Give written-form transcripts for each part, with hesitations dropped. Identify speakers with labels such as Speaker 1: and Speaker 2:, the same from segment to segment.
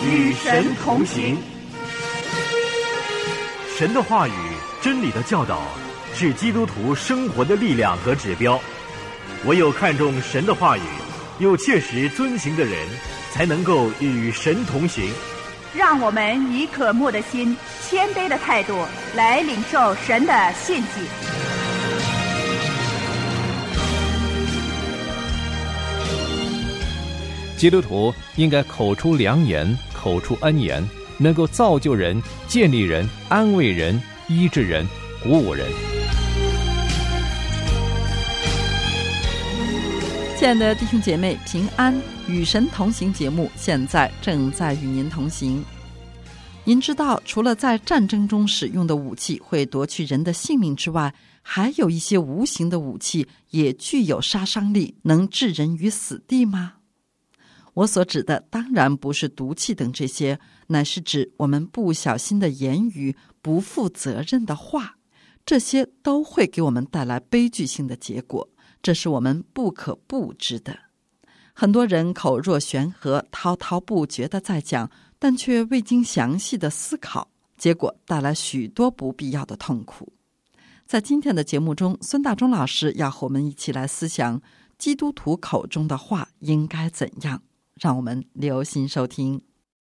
Speaker 1: 与神同行。
Speaker 2: 神的话语、真理的教导是基督徒生活的力量和指标。唯有看重神的话语，又切实遵行的人，才能够与神同行。
Speaker 1: 让我们以渴慕的心、谦卑的态度来领受神的信息。
Speaker 3: 基督徒应该口出良言，口出恩言，能够造就人、建立人、安慰人、医治人、鼓舞人。
Speaker 4: 亲爱的弟兄姐妹，平安，与神同行节目现在正在与您同行。您知道，除了在战争中使用的武器会夺去人的性命之外，还有一些无形的武器也具有杀伤力，能置人于死地吗？我所指的当然不是毒气等这些，乃是指我们不小心的言语、不负责任的话，这些都会给我们带来悲剧性的结果，这是我们不可不知的。很多人口若悬河、滔滔不绝地在讲，但却未经详细的思考，结果带来许多不必要的痛苦。在今天的节目中，孙大中老师要和我们一起来思想基督徒口中的话应该怎样，让我们留心收听。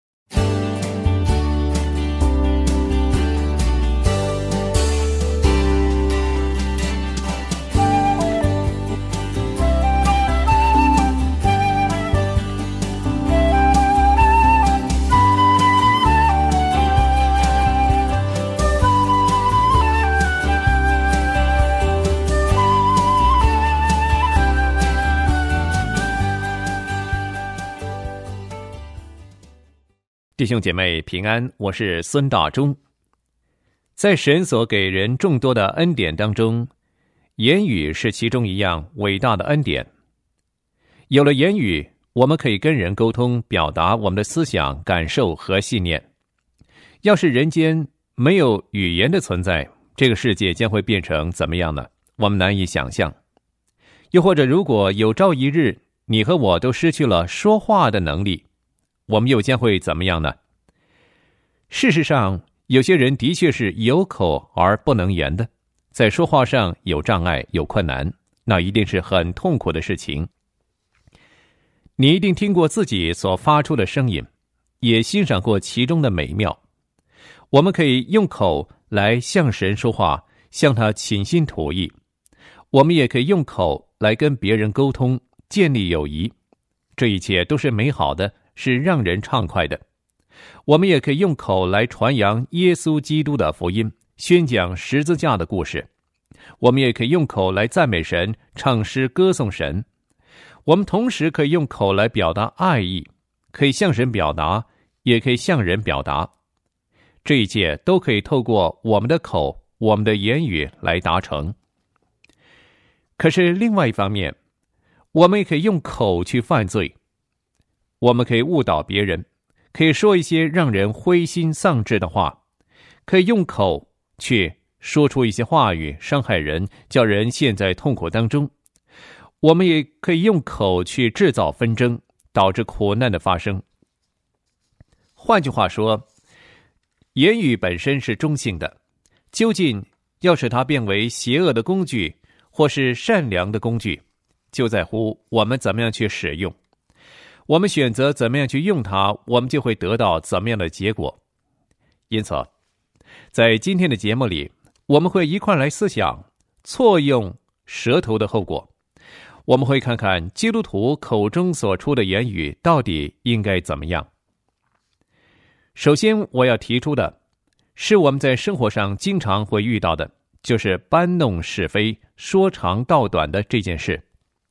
Speaker 3: 弟兄姐妹平安，我是孙大中。在神所给人众多的恩典当中，言语是其中一样伟大的恩典。有了言语，我们可以跟人沟通，表达我们的思想、感受和信念。要是人间没有语言的存在，这个世界将会变成怎么样呢？我们难以想象。又或者如果有朝一日你和我都失去了说话的能力，我们又将会怎么样呢？事实上，有些人的确是有口而不能言的，在说话上有障碍、有困难，那一定是很痛苦的事情。你一定听过自己所发出的声音，也欣赏过其中的美妙。我们可以用口来向神说话，向他倾心吐意；我们也可以用口来跟别人沟通，建立友谊。这一切都是美好的，是让人畅快的。我们也可以用口来传扬耶稣基督的福音，宣讲十字架的故事。我们也可以用口来赞美神，唱诗歌颂神。我们同时可以用口来表达爱意，可以向神表达，也可以向人表达。这一切都可以透过我们的口、我们的言语来达成。可是另外一方面，我们也可以用口去犯罪。我们可以误导别人，可以说一些让人灰心丧志的话，可以用口去说出一些话语伤害人，叫人陷在痛苦当中。我们也可以用口去制造纷争，导致苦难的发生。换句话说，言语本身是中性的，究竟要使它变为邪恶的工具或是善良的工具，就在乎我们怎么样去使用。我们选择怎么样去用它，我们就会得到怎么样的结果。因此，在今天的节目里，我们会一块来思想错用舌头的后果。我们会看看基督徒口中所出的言语到底应该怎么样。首先我要提出的是我们在生活上经常会遇到的，就是搬弄是非、说长道短的这件事。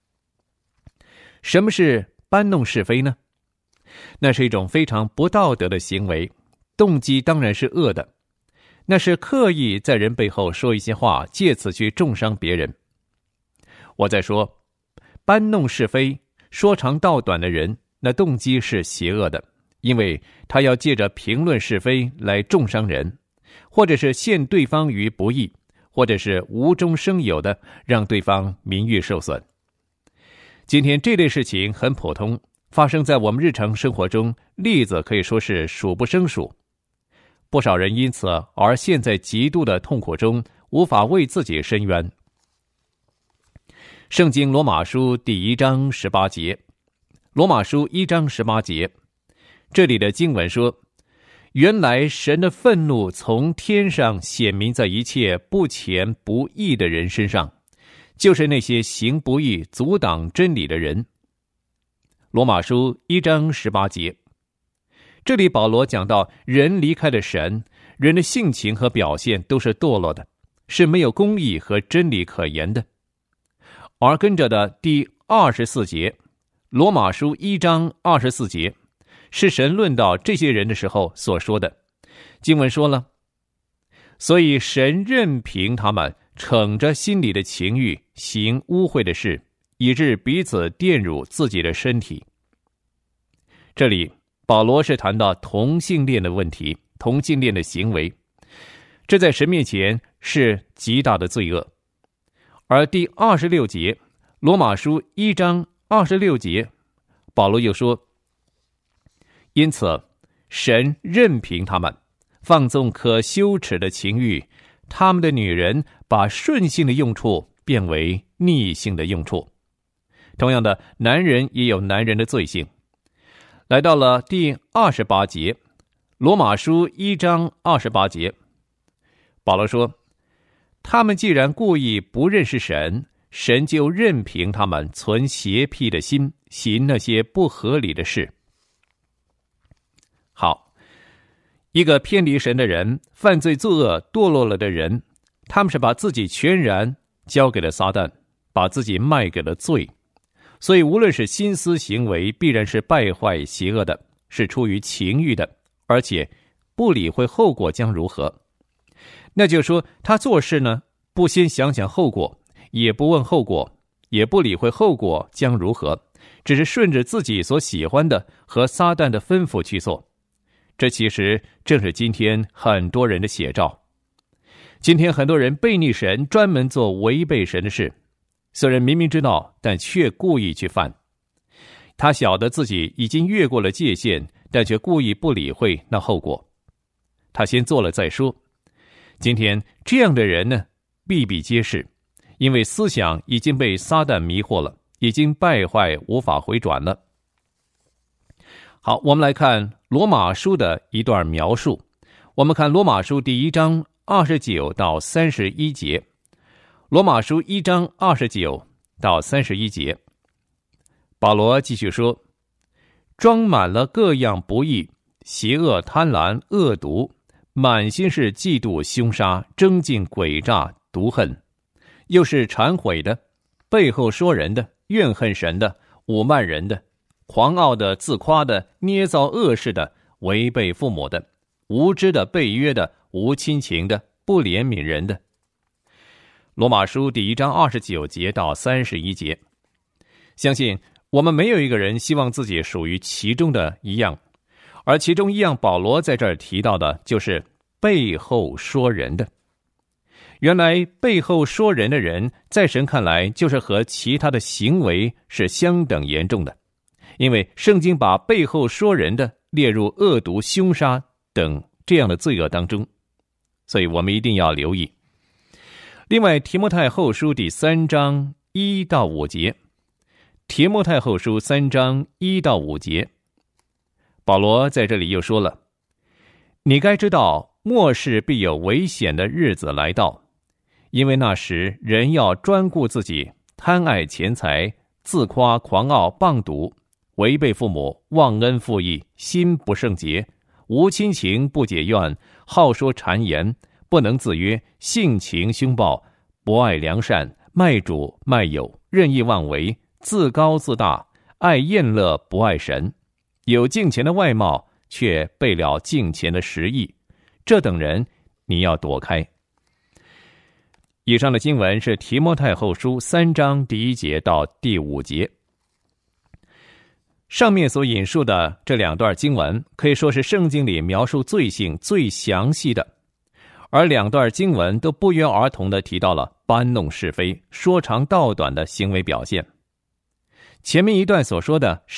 Speaker 3: 什么是搬弄是非呢？那是一种非常不道德的行为，动机当然是恶的，那是刻意在人背后说一些话，借此去重伤别人。我在说，搬弄是非、说长道短的人，那动机是邪恶的，因为他要借着评论是非来重伤人，或者是陷对方于不义，或者是无中生有的让对方名誉受损。今天这类事情很普通， 发生在我们日常生活中，例子可以说是数不胜数。不少人因此而陷在极度的痛苦中，无法为自己伸冤。圣经罗马书第1章18节，罗马书1章18节，这里的经文说，原来神的愤怒从天上显明在一切不虔不义的人身上，就是那些行不义阻挡真理的人。罗马书1章18节，这里保罗讲到人离开了神，人的性情和表现都是堕落的，是没有公义和真理可言的。而跟着的第24节，罗马书1章24节，是神论到这些人的时候所说的。经文说了，所以神任凭他们逞着心里的情欲，行污秽的事，以致彼此玷辱自己的身体。这里保罗是谈到同性恋的问题，同性恋的行为，这在神面前是极大的罪恶。而第26节，罗马书1章26节，保罗又说，因此神任凭他们放纵可羞耻的情欲，他们的女人把顺性的用处变为逆性的用处。同样的，男人也有男人的罪性。来到了第28节，罗马书1章28节，保罗说，他们既然故意不认识神，神就任凭他们存邪僻的心，行那些不合理的事。好，一个偏离神的人，犯罪作恶堕落了的人，他们是把自己全然交给了撒旦，把自己卖给了罪。所以无论是心思行为，必然是败坏邪恶的，是出于情欲的，而且不理会后果将如何。那就是说，他做事呢，不先想想后果，也不问后果，也不理会后果将如何，只是顺着自己所喜欢的和撒旦的吩咐去做。这其实正是今天很多人的写照。今天很多人背逆神，专门做违背神的事，虽然明明知道，但却故意去犯。他晓得自己已经越过了界限，但却故意不理会那后果。他先做了再说。今天这样的人呢，比比皆是，因为思想已经被撒旦迷惑了，已经败坏无法回转了。好，我们来看罗马书的一段描述。我们看罗马书第1章29到31节。罗马书1章29到31节，保罗继续说，装满了各样不义、邪恶、贪婪、恶毒，满心是嫉妒、凶杀、争竞、诡诈、毒恨，又是忏悔的，背后说人的，怨恨神的，侮慢人的，狂傲的，自夸的，捏造恶事的，违背父母的，无知的，背约的，无亲情的，不怜悯人的。罗马书第1章29节到31节，相信我们没有一个人希望自己属于其中的一样，而其中一样保罗在这儿提到的就是背后说人的。原来背后说人的人，在神看来就是和其他的行为是相等严重的，因为圣经把背后说人的列入恶毒、凶杀等这样的罪恶当中，所以我们一定要留意。另外，提摩太后书第3章1到5节，提摩太后书3章1到5节，保罗在这里又说了，你该知道末世必有危险的日子来到，因为那时人要专顾自己，贪爱钱财，自夸、狂傲、谤赌，违背父母，忘恩负义，心不圣洁，无亲情，不解怨，好说谗言，不能自约，性情凶暴，不爱良善，卖主卖友，任意妄为，自高自大，爱宴乐，不爱神，有敬虔的外貌，却背了敬虔的实意，这等人你要躲开。以上的经文是提摩太后书3章第1节到第5节。上面所引述的这2段经文可以说是圣经里描述罪性最详细的，而2段经文都不约而同地提到了搬弄是非、说长道短的行为表现。前面一段所说的是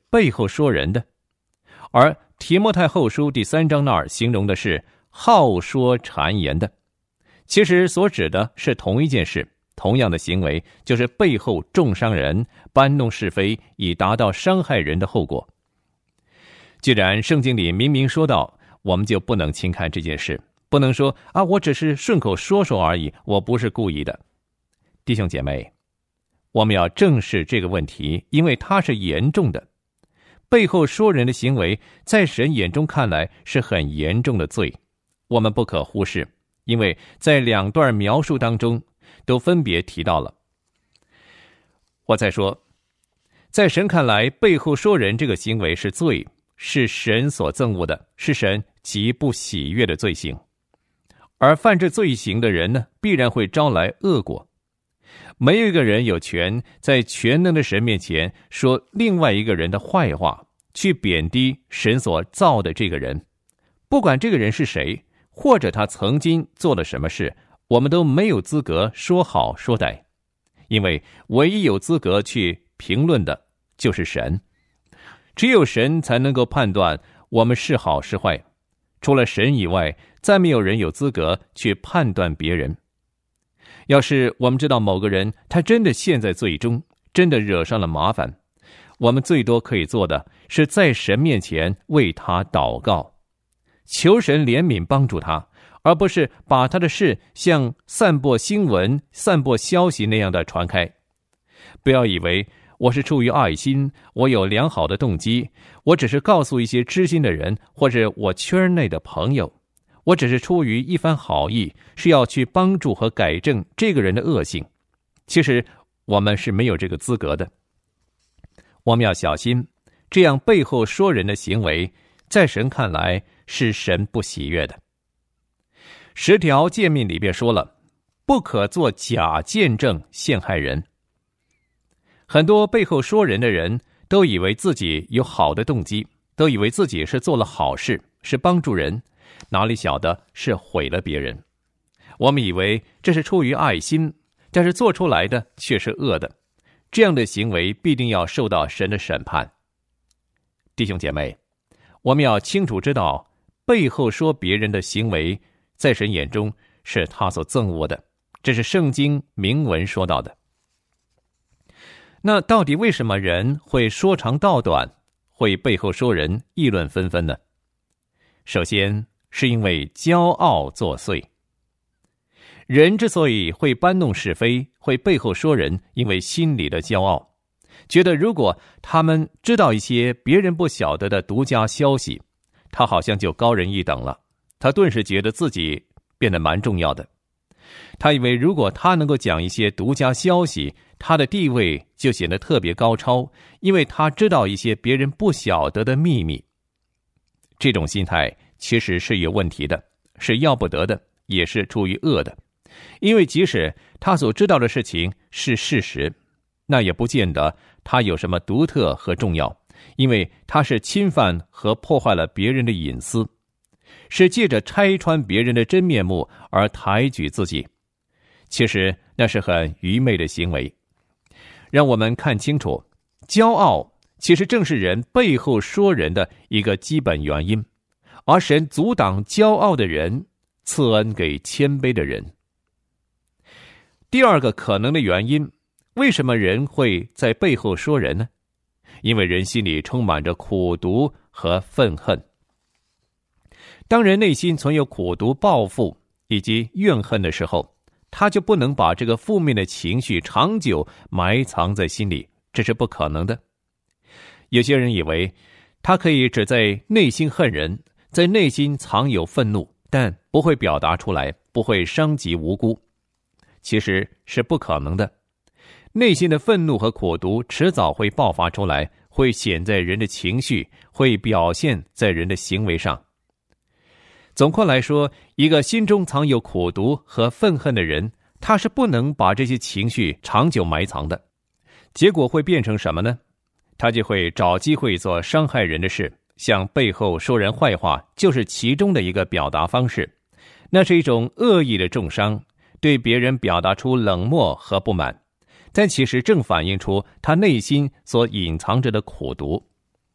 Speaker 3: 背后说人的，而提摩太后书第3章那儿形容的是好说谗言的。其实所指的是同一件事，同样的行为，就是背后重伤人，搬弄是非，以达到伤害人的后果。既然圣经里明明说到，我们就不能轻看这件事，不能说我只是顺口说说而已，我不是故意的。弟兄姐妹，我们要正视这个问题，因为它是严重的。背后说人的行为，在神眼中看来是很严重的罪，我们不可忽视，因为在2段描述当中都分别提到了。我再说，在神看来，背后说人这个行为是罪，是神所憎恶的，是神极不喜悦的罪行。而犯这罪行的人呢，必然会招来恶果。没有一个人有权在全能的神面前说另外一个人的坏话，去贬低神所造的这个人。不管这个人是谁，或者他曾经做了什么事，我们都没有资格说好说歹，因为唯一有资格去评论的就是神。只有神才能够判断我们是好是坏，除了神以外，再没有人有资格去判断别人。要是我们知道某个人他真的陷在罪中，真的惹上了麻烦，我们最多可以做的是在神面前为他祷告，求神怜悯帮助他，而不是把他的事像散播新闻、散播消息那样的传开。不要以为我是出于爱心，我有良好的动机，我只是告诉一些知心的人，或者我圈内的朋友，我只是出于一番好意，是要去帮助和改正这个人的恶行。其实我们是没有这个资格的。我们要小心，这样背后说人的行为，在神看来是神不喜悦的。10条诫命里边说了，不可做假见证陷害人。很多背后说人的人都以为自己有好的动机，都以为自己是做了好事，是帮助人，哪里晓得是毁了别人。我们以为这是出于爱心，但是做出来的却是恶的，这样的行为必定要受到神的审判。弟兄姐妹，我们要清楚知道，背后说别人的行为，在神眼中是他所憎恶的，这是圣经明文说到的。那到底为什么人会说长道短，会背后说人，议论纷纷呢？首先是因为骄傲作祟。人之所以会搬弄是非，会背后说人，因为心里的骄傲，觉得如果他们知道一些别人不晓得的独家消息，他好像就高人一等了，他顿时觉得自己变得蛮重要的。他以为如果他能够讲一些独家消息，他的地位就显得特别高超，因为他知道一些别人不晓得的秘密。这种心态其实是有问题的，是要不得的，也是出于恶的。因为即使他所知道的事情是事实，那也不见得他有什么独特和重要，因为他是侵犯和破坏了别人的隐私，是借着拆穿别人的真面目而抬举自己。其实那是很愚昧的行为。让我们看清楚，骄傲其实正是人背后说人的一个基本原因，而神阻挡骄傲的人，赐恩给谦卑的人。第二个可能的原因，为什么人会在背后说人呢？因为人心里充满着苦毒和愤恨。当人内心存有苦毒、报复以及怨恨的时候，他就不能把这个负面的情绪长久埋藏在心里，这是不可能的。有些人以为他可以只在内心恨人，在内心藏有愤怒，但不会表达出来，不会伤及无辜。其实是不可能的。内心的愤怒和苦毒迟早会爆发出来，会显在人的情绪，会表现在人的行为上。总括来说，一个心中藏有苦毒和愤恨的人，他是不能把这些情绪长久埋藏的。结果会变成什么呢？他就会找机会做伤害人的事，向背后说人坏话，就是其中的一个表达方式。那是一种恶意的重伤，对别人表达出冷漠和不满，但其实正反映出他内心所隐藏着的苦毒。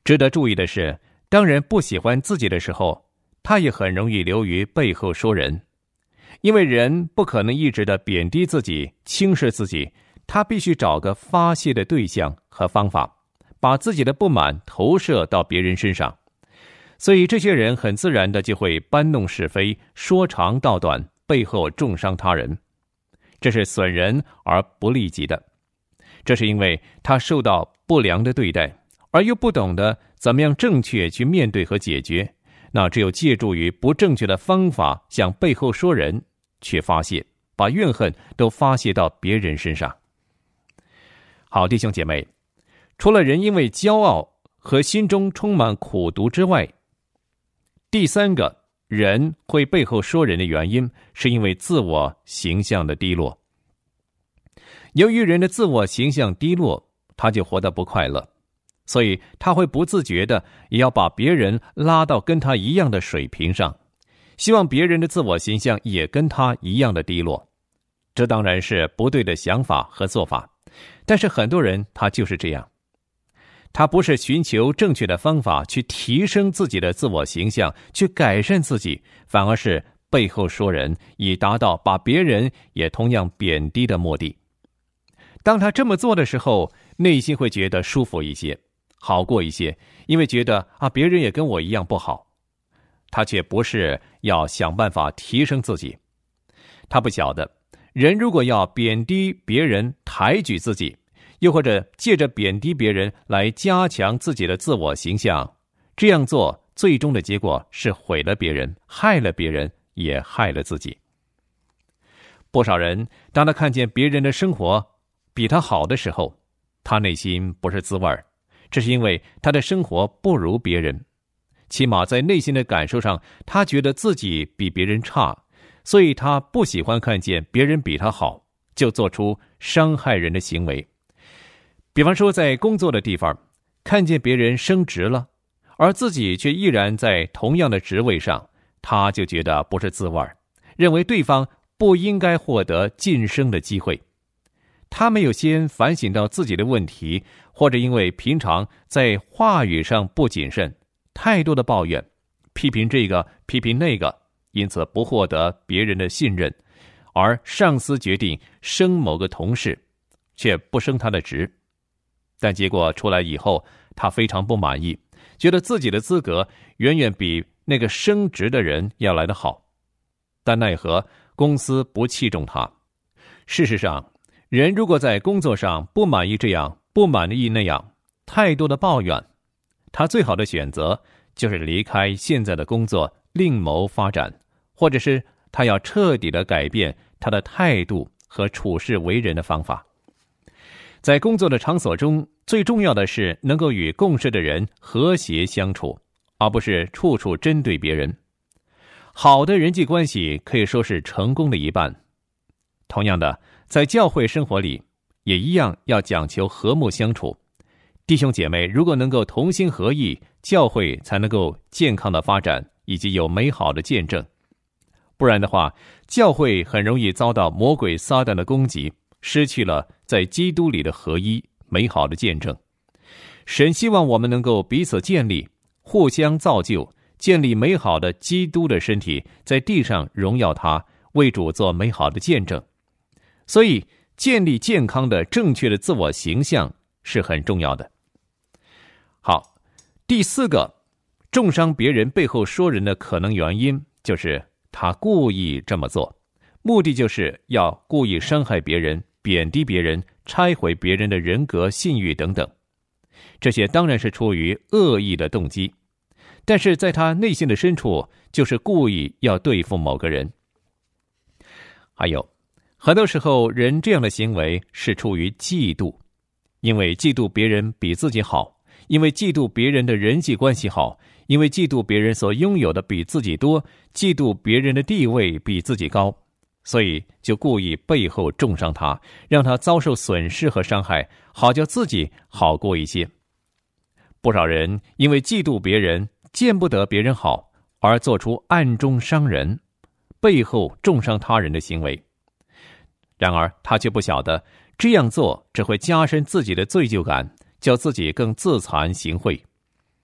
Speaker 3: 值得注意的是，当人不喜欢自己的时候，他也很容易流于背后说人。因为人不可能一直的贬低自己、轻视自己，他必须找个发泄的对象和方法，把自己的不满投射到别人身上。所以这些人很自然的就会搬弄是非，说长道短，背后重伤他人。这是损人而不利己的。这是因为他受到不良的对待，而又不懂得怎么样正确去面对和解决，那只有借助于不正确的方法向背后说人去发泄，把怨恨都发泄到别人身上。好，弟兄姐妹，除了人因为骄傲和心中充满苦毒之外，第三个人会背后说人的原因，是因为自我形象的低落。由于人的自我形象低落，他就活得不快乐，所以他会不自觉的也要把别人拉到跟他一样的水平上，希望别人的自我形象也跟他一样的低落。这当然是不对的想法和做法，但是很多人他就是这样。他不是寻求正确的方法去提升自己的自我形象，去改善自己，反而是背后说人，以达到把别人也同样贬低的目的。当他这么做的时候，内心会觉得舒服一些，好过一些，因为觉得别人也跟我一样不好。他却不是要想办法提升自己。他不晓得，人如果要贬低别人，抬举自己，又或者借着贬低别人来加强自己的自我形象，这样做最终的结果是毁了别人，害了别人，也害了自己。不少人当他看见别人的生活比他好的时候，他内心不是滋味，这是因为他的生活不如别人，起码在内心的感受上，他觉得自己比别人差，所以他不喜欢看见别人比他好，就做出伤害人的行为。比方说在工作的地方，看见别人升职了，而自己却依然在同样的职位上，他就觉得不是滋味，认为对方不应该获得晋升的机会。他没有先反省到自己的问题，或者因为平常在话语上不谨慎，太多的抱怨，批评这个批评那个，因此不获得别人的信任，而上司决定升某个同事，却不升他的职。但结果出来以后，他非常不满意，觉得自己的资格远远比那个升职的人要来得好，但奈何公司不器重他。事实上，人如果在工作上不满意这样，不满意那样，太多的抱怨，他最好的选择就是离开现在的工作，另谋发展，或者是他要彻底的改变他的态度和处事为人的方法。在工作的场所中，最重要的是能够与共事的人和谐相处，而不是处处针对别人。好的人际关系可以说是成功的一半。同样的，在教会生活里也一样要讲求和睦相处。弟兄姐妹如果能够同心合意，教会才能够健康的发展，以及有美好的见证。不然的话，教会很容易遭到魔鬼撒旦的攻击，失去了在基督里的合一，美好的见证。神希望我们能够彼此建立，互相造就，建立美好的基督的身体，在地上荣耀他，为主做美好的见证。所以建立健康的正确的自我形象是很重要的。好，第四个重伤别人背后说人的可能原因，就是他故意这么做，目的就是要故意伤害别人，贬低别人，拆毁别人的人格信誉等等。这些当然是出于恶意的动机，但是在他内心的深处，就是故意要对付某个人。还有很多时候，人这样的行为是出于嫉妒，因为嫉妒别人比自己好，因为嫉妒别人的人际关系好，因为嫉妒别人所拥有的比自己多，嫉妒别人的地位比自己高，所以就故意背后重伤他，让他遭受损失和伤害，好叫自己好过一些。不少人因为嫉妒别人，见不得别人好，而做出暗中伤人，背后重伤他人的行为。然而他却不晓得，这样做只会加深自己的罪疚感，叫自己更自惭形秽。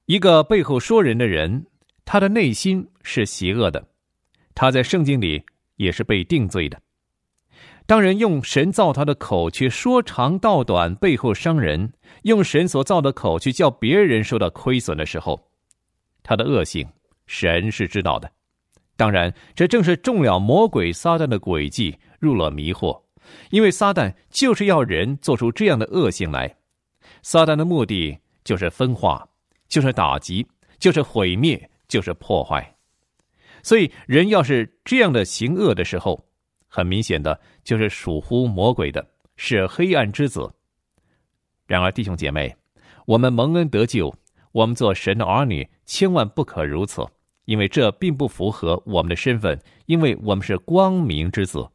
Speaker 3: 一个背后说人的人，他的内心是邪恶的，他在圣经里也是被定罪的。当人用神造他的口去说长道短，背后伤人，用神所造的口去叫别人受到亏损的时候，他的恶行神是知道的。当然，这正是中了魔鬼撒旦的诡计，入了迷惑，因为撒旦就是要人做出这样的恶行来。撒旦的目的就是分化，就是打击，就是毁灭，就是破坏。所以人要是这样的行恶的时候，很明显的就是属乎魔鬼的，是黑暗之子。然而弟兄姐妹，我们蒙恩得救，我们做神的儿女，千万不可如此，因为这并不符合我们的身份，因为我们是光明之子。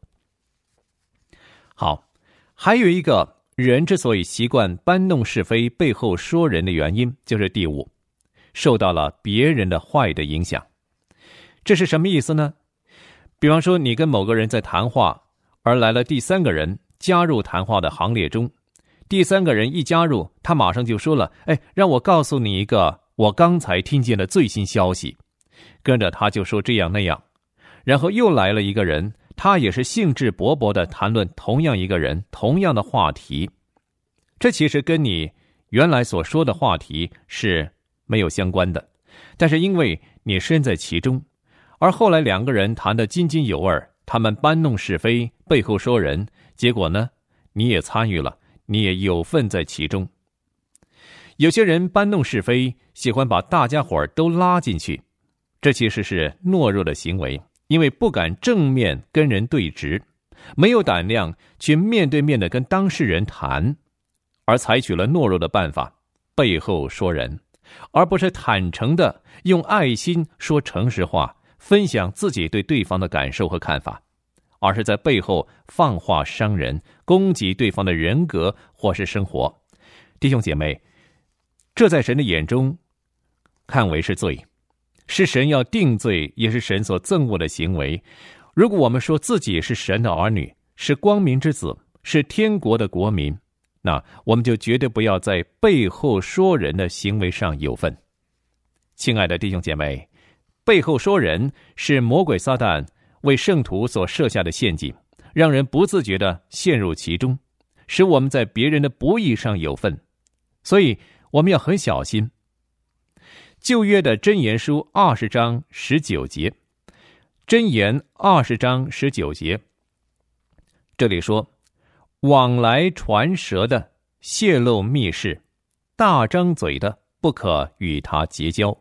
Speaker 3: 好，还有一个人之所以习惯搬弄是非，背后说人的原因，就是第五，受到了别人的坏的影响。这是什么意思呢？比方说，你跟某个人在谈话，而来了第三个人加入谈话的行列中。第三个人一加入，他马上就说了：“让我告诉你一个我刚才听见的最新消息。”跟着他就说这样那样。然后又来了一个人，他也是兴致勃勃地谈论同样一个人，同样的话题。这其实跟你原来所说的话题是没有相关的，但是因为你身在其中，而后来两个人谈得津津有味，他们搬弄是非，背后说人，结果呢，你也参与了，你也有份在其中。有些人搬弄是非，喜欢把大家伙都拉进去，这其实是懦弱的行为，因为不敢正面跟人对质，没有胆量去面对面的跟当事人谈，而采取了懦弱的办法，背后说人，而不是坦诚的用爱心说诚实话，分享自己对对方的感受和看法，而是在背后放话伤人，攻击对方的人格或是生活。弟兄姐妹，这在神的眼中看为是罪，是神要定罪，也是神所憎恶的行为。如果我们说自己是神的儿女，是光明之子，是天国的国民，那我们就绝对不要在背后说人的行为上有份。亲爱的弟兄姐妹，背后说人是魔鬼撒旦为圣徒所设下的陷阱，让人不自觉地陷入其中，使我们在别人的不义上有份。所以我们要很小心。旧约的箴言书20章19节，箴言20章19节，这里说：往来传舌的泄露密事，大张嘴的不可与他结交。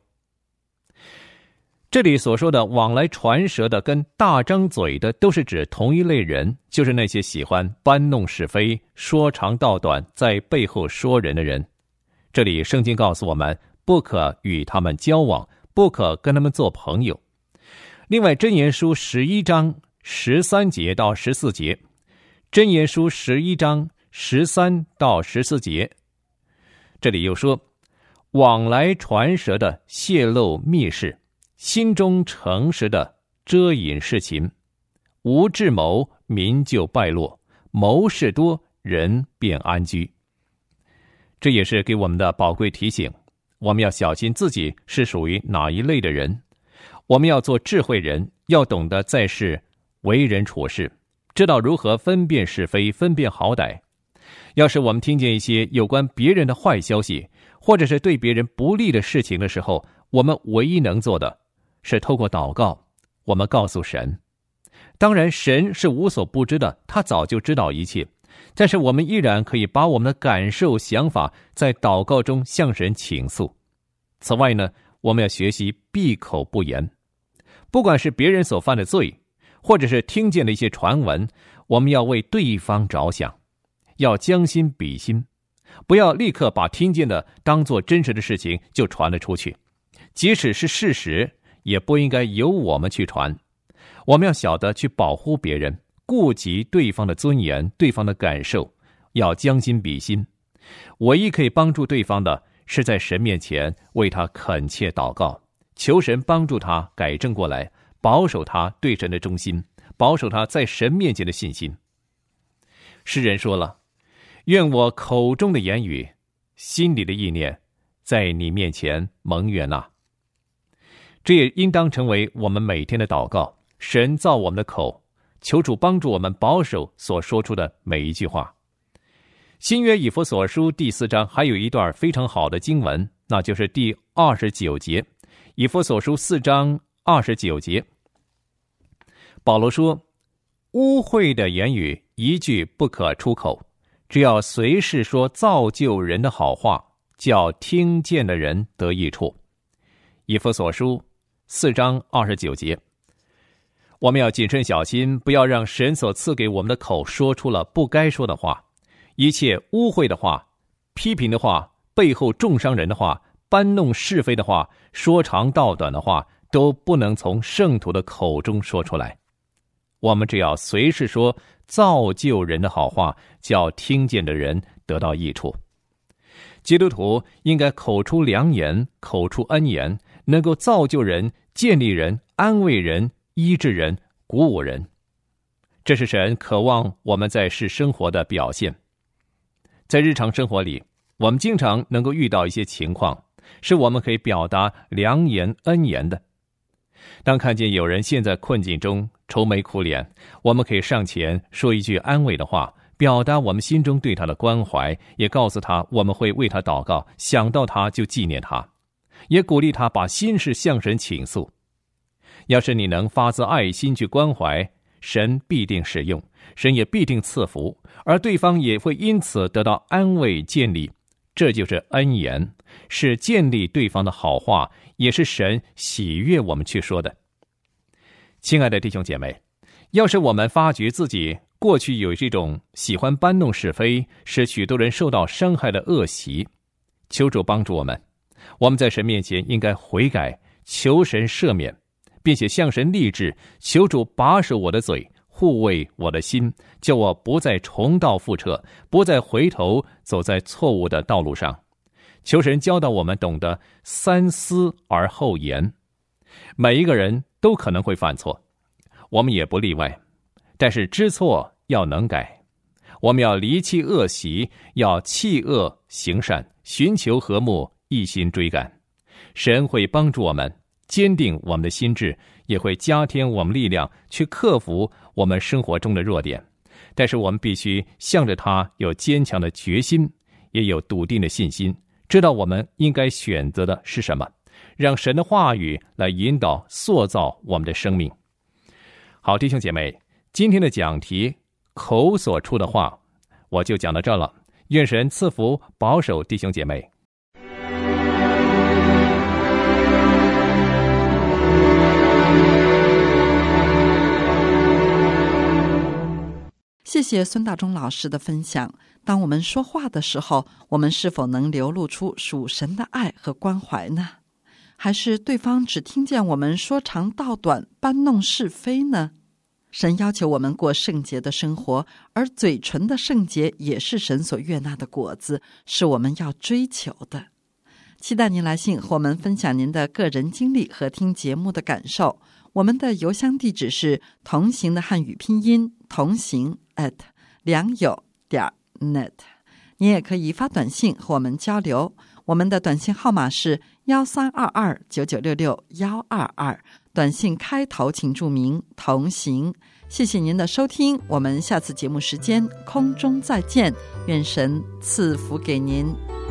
Speaker 3: 这里所说的往来传舌的跟大张嘴的都是指同一类人，就是那些喜欢搬弄是非，说长道短，在背后说人的人。这里圣经告诉我们，不可与他们交往，不可跟他们做朋友。另外箴言书11章13节到14节，箴言书11章13到14节，这里又说：往来传舌的泄露密事，心中诚实的遮隐事情，无智谋，民就败落，谋事多，人便安居。这也是给我们的宝贵提醒，我们要小心自己是属于哪一类的人。我们要做智慧人，要懂得在世为人处事，知道如何分辨是非，分辨好歹。要是我们听见一些有关别人的坏消息，或者是对别人不利的事情的时候，我们唯一能做的是透过祷告，我们告诉神。当然神是无所不知的，他早就知道一切，但是我们依然可以把我们的感受想法在祷告中向神倾诉。此外呢，我们要学习闭口不言，不管是别人所犯的罪，或者是听见的一些传闻，我们要为对方着想，要将心比心，不要立刻把听见的当作真实的事情就传了出去，即使是事实，也不应该由我们去传。我们要晓得去保护别人，顾及对方的尊严，对方的感受，要将心比心。唯一可以帮助对方的，是在神面前为他恳切祷告，求神帮助他改正过来，保守他对神的忠心，保守他在神面前的信心。诗人说了：愿我口中的言语，心里的意念， 在你面前蒙悦纳。这也应当成为我们每天的祷告。神造我们的口，求主帮助我们保守所说出的每一句话。新约以弗所书第4章还有一段非常好的经文，那就是第29节。以弗所书4章29节，保罗说，污秽的言语一句不可出口，只要随时说造就人的好话，叫听见的人得益处。以弗所书4章29节，我们要谨慎小心，不要让神所赐给我们的口说出了不该说的话，一切污秽的话、批评的话、背后重伤人的话、搬弄是非的话、说长道短的话，都不能从圣徒的口中说出来。我们只要随时说造就人的好话，叫听见的人得到益处。基督徒应该口出良言，口出恩言，能够造就人、建立人、安慰人、医治人、鼓舞人。这是神渴望我们在世生活的表现。在日常生活里，我们经常能够遇到一些情况，是我们可以表达良言恩言的。当看见有人陷在困境中愁眉苦脸，我们可以上前说一句安慰的话，表达我们心中对他的关怀，也告诉他我们会为他祷告，想到他就纪念他，也鼓励他把心事向神倾诉。要是你能发自爱心去关怀，神必定使用，神也必定赐福，而对方也会因此得到安慰建立。这就是恩言，是建立对方的好话，也是神喜悦我们去说的。亲爱的弟兄姐妹，要是我们发觉自己过去有这种喜欢搬弄是非，使许多人受到伤害的恶习，求主帮助我们。我们在神面前应该悔改，求神赦免，并且向神立志，求主把守我的嘴，护卫我的心，叫我不再重蹈覆辙，不再回头走在错误的道路上。求神教导我们懂得三思而后言。每一个人都可能会犯错，我们也不例外，但是知错要能改。我们要离弃恶习，要弃恶行善，寻求和睦，一心追赶。神会帮助我们坚定我们的心志，也会加添我们力量去克服我们生活中的弱点。但是我们必须向着他有坚强的决心，也有笃定的信心，知道我们应该选择的是什么，让神的话语来引导塑造我们的生命。好，弟兄姐妹，今天的讲题口所出的话我就讲到这了。愿神赐福保守弟兄姐妹。
Speaker 4: 谢谢孙大中老师的分享。当我们说话的时候，我们是否能流露出属神的爱和关怀呢？还是对方只听见我们说长道短，搬弄是非呢？神要求我们过圣洁的生活，而嘴唇的圣洁也是神所悦纳的果子，是我们要追求的。期待您来信和我们分享您的个人经历和听节目的感受。我们的邮箱地址是同行的汉语拼音同行@良友.net。你也可以发短信和我们交流，我们的短信号码是13229966-122，短信开头请注明同行。谢谢您的收听，我们下次节目时间空中再见，愿神赐福给您。